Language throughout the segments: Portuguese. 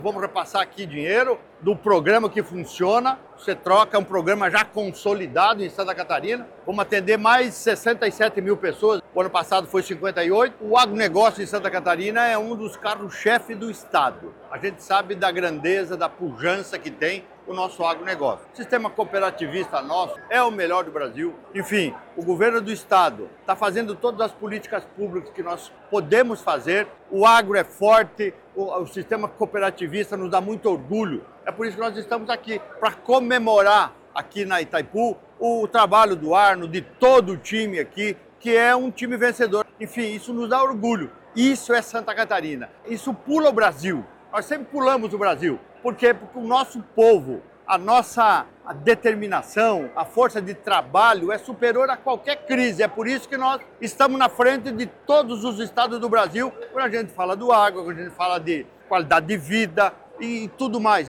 Vamos repassar aqui dinheiro do programa que funciona. Você troca, é um programa já consolidado em Santa Catarina. Vamos atender mais 67 mil pessoas. O ano passado foi 58. O agronegócio em Santa Catarina é um dos carros-chefe do estado. A gente sabe da grandeza, da pujança que tem o nosso agronegócio. O sistema cooperativista nosso é o melhor do Brasil. Enfim, o governo do estado está fazendo todas as políticas públicas que nós podemos fazer. O agro é forte, o sistema cooperativista nos dá muito orgulho. É por isso que nós estamos aqui, para comemorar aqui na Itaipu o trabalho do Arno, de todo o time aqui, que é um time vencedor. Enfim, isso nos dá orgulho. Isso é Santa Catarina. Isso pula o Brasil. Nós sempre pulamos o Brasil. Por quê? Porque o nosso povo, a nossa determinação, a força de trabalho é superior a qualquer crise. É por isso que nós estamos na frente de todos os estados do Brasil, quando a gente fala do agro, quando a gente fala de qualidade de vida e tudo mais.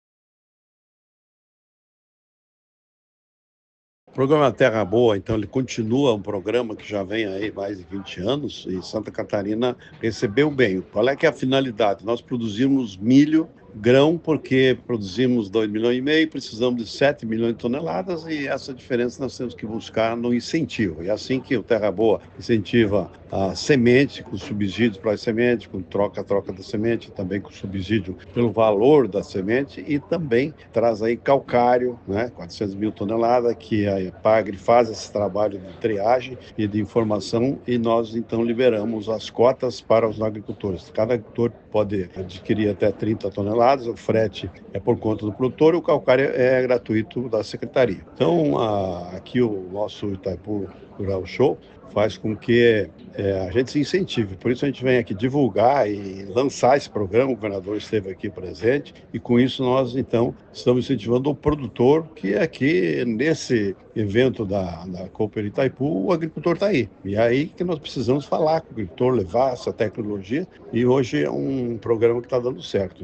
O programa Terra Boa, então, ele continua um programa que já vem aí mais de 20 anos e Santa Catarina recebeu bem. Qual é que é a finalidade? Nós produzimos milho, grão, porque produzimos 2,5 milhões, precisamos de 7 milhões de toneladas e essa diferença nós temos que buscar no incentivo. E é assim que o Terra Boa incentiva a semente, com subsídios para a semente, com troca da semente, também com subsídio pelo valor da semente e também traz aí calcário, né, 400 mil toneladas, que a Epagre faz esse trabalho de triagem e de informação e nós então liberamos as cotas para os agricultores. Cada agricultor pode adquirir até 30 toneladas, o frete é por conta do produtor e o calcário é gratuito da secretaria. Então, aqui o nosso Itaipu Rural Show faz com que a gente se incentive. Por isso a gente vem aqui divulgar e lançar esse programa, o governador esteve aqui presente, e com isso nós, então, estamos incentivando o produtor, que aqui, nesse evento da Cooper Itaipu, o agricultor está aí. E é aí que nós precisamos falar com o agricultor, levar essa tecnologia, e hoje é um programa que está dando certo.